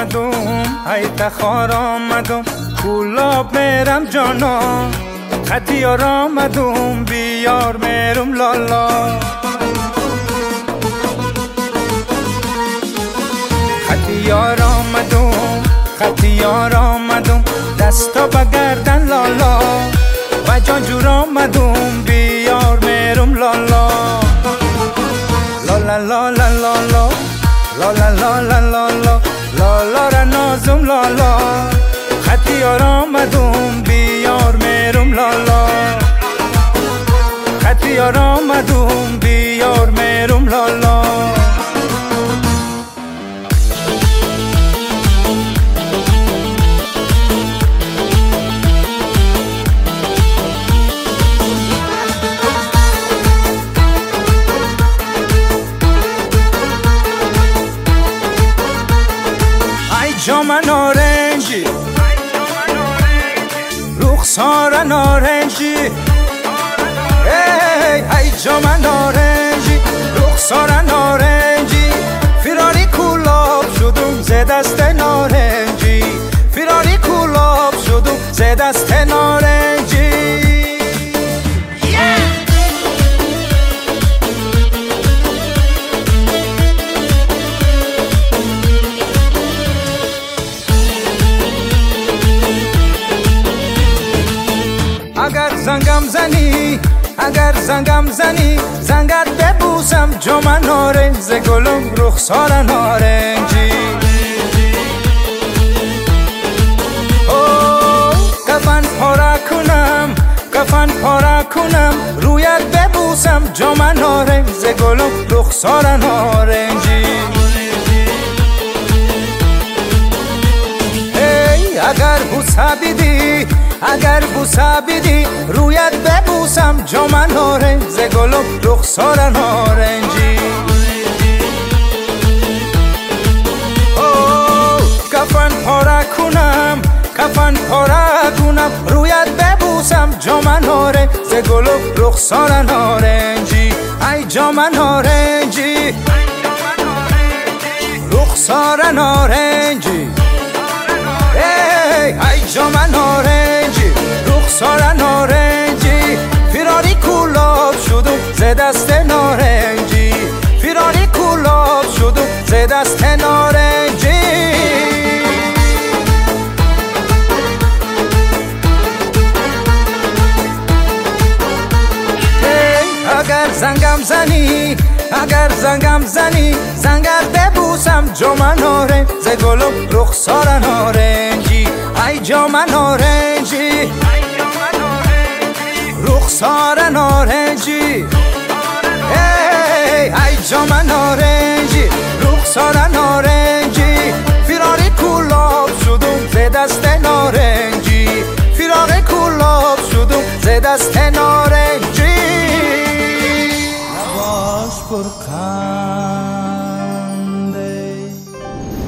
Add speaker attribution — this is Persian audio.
Speaker 1: آمدم ای تخار آمدم کلاب میرم جانا خطیار آمدم بیار میرم لالا خطیار آمدم دستا بگردن لالا و جانجور آمدم بیار میرم لالا لالا لالا لالا لالا لالا لالا لالا را نازم لالا خطیار آمدم بیار میرم لالا خطیار آمدم بیار میرم لالا جام نارنجی رخسار نارنجی ای جام نارنجی رخسار نارنجی فراری کلاب شدم ز دست نارنجی فراری کلاب شدم ز دست نارنجی اگر زنگم زنی زنگت ببوسم جام نارنج ز گلم رخسار نارنجی کفن پاره کنم رویت ببوسم جام نارنج ز گلم رخسار نارنجی اگر بوسه بیدی رویت ببوسم جام نارنج ز گلم رخسار نارنجی کفن پاره کنم رویت ببوسم جام نارنج ز گلم رخسار نارنجی ای جام نارنجی رخسار نارنجی ای جام نارنجی رخسار نارنجی فراری کلاب شدم ز دست نارنجی فراری کلاب شدم ز دست نارنجی اگر زنگم زنی زنگت ببوسم جام نارنج ز گلم رخسار نارنجی ای جام نارنجی رخسار نارنجی ای جام نارنجی رخسار